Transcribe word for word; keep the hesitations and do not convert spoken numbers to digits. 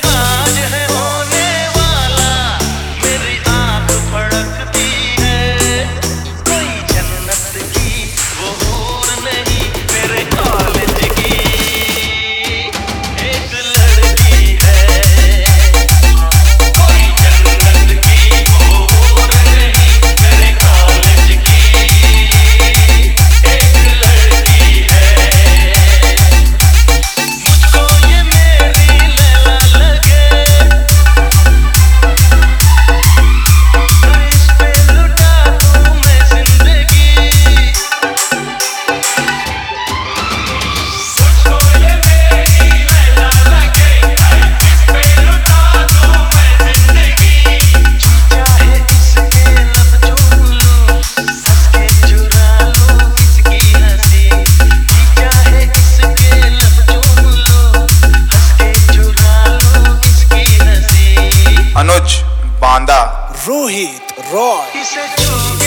आज है होने वाला, मेरी आंख फड़कती है। कोई जन्नत की वो हूर नहीं, मेरे कॉलेज की एक लड़की है। कोई जन्नत की वो हूर नहीं, मेरे कॉलेज की एक लड़की है। मुझको ये मेरी लैला लगे, इस पे लुटा दूं मैं जिंदगी। मुझको ये मेरी लैला लगे, इस पे लुटा दूं मैं जिंदगी। जी चाहे इसके लब चूम लूं, हंस के चुरा लूं इसकी हंसी। जी चाहे इसके लब चूम लूं, हंस के चुरा लूं इसकी हंसी। अनुज बांदा, रोहित रॉय। इसे छू